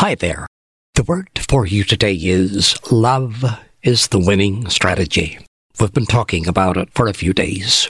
Hi there. The word for you today is love is the winning strategy. We've been talking about it for a few days.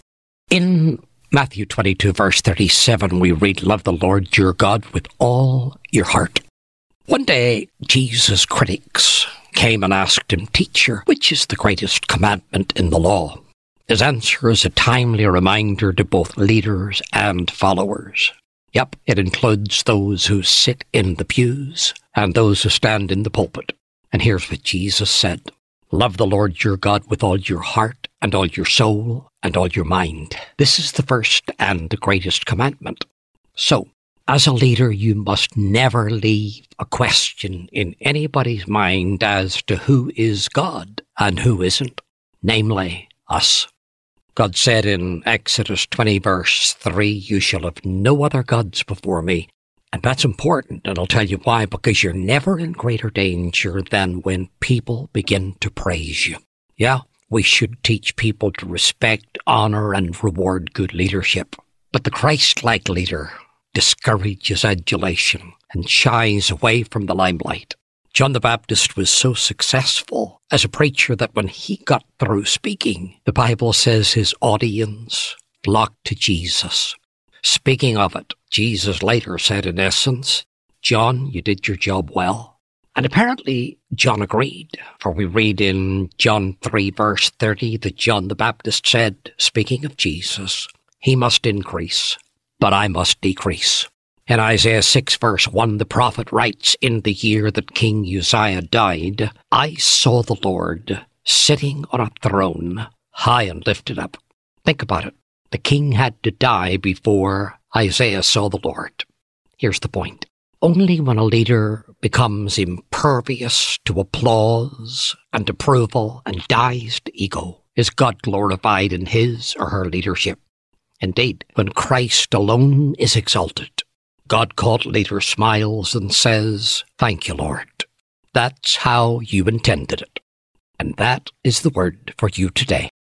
In Matthew 22, verse 37, we read, "Love the Lord your God with all your heart." One day, Jesus' critics came and asked him, "Teacher, which is the greatest commandment in the law?" His answer is a timely reminder to both leaders and followers. Yep, it includes those who sit in the pews and those who stand in the pulpit. And here's what Jesus said: "Love the Lord your God with all your heart and all your soul and all your mind." This is the first and the greatest commandment. So, as a leader, you must never leave a question in anybody's mind as to who is God and who isn't, namely us. God said in Exodus 20, verse 3, "You shall have no other gods before me." And that's important, and I'll tell you why, because you're never in greater danger than when people begin to praise you. Yeah, we should teach people to respect, honor, and reward good leadership. But the Christ-like leader discourages adulation and shies away from the limelight. John the Baptist was so successful as a preacher that when he got through speaking, the Bible says his audience flocked to Jesus. Speaking of it, Jesus later said, in essence, "John, you did your job well." And apparently John agreed, for we read in John 3, verse 30, that John the Baptist said, speaking of Jesus, "He must increase, but I must decrease." In Isaiah 6, verse 1, the prophet writes, "In the year that King Uzziah died, I saw the Lord sitting on a throne, high and lifted up." Think about it. The king had to die before Isaiah saw the Lord. Here's the point. Only when a leader becomes impervious to applause and approval and dies to ego is God glorified in his or her leadership. Indeed, when Christ alone is exalted, God-called leader smiles and says, "Thank you, Lord. That's how you intended it." And that is the word for you today.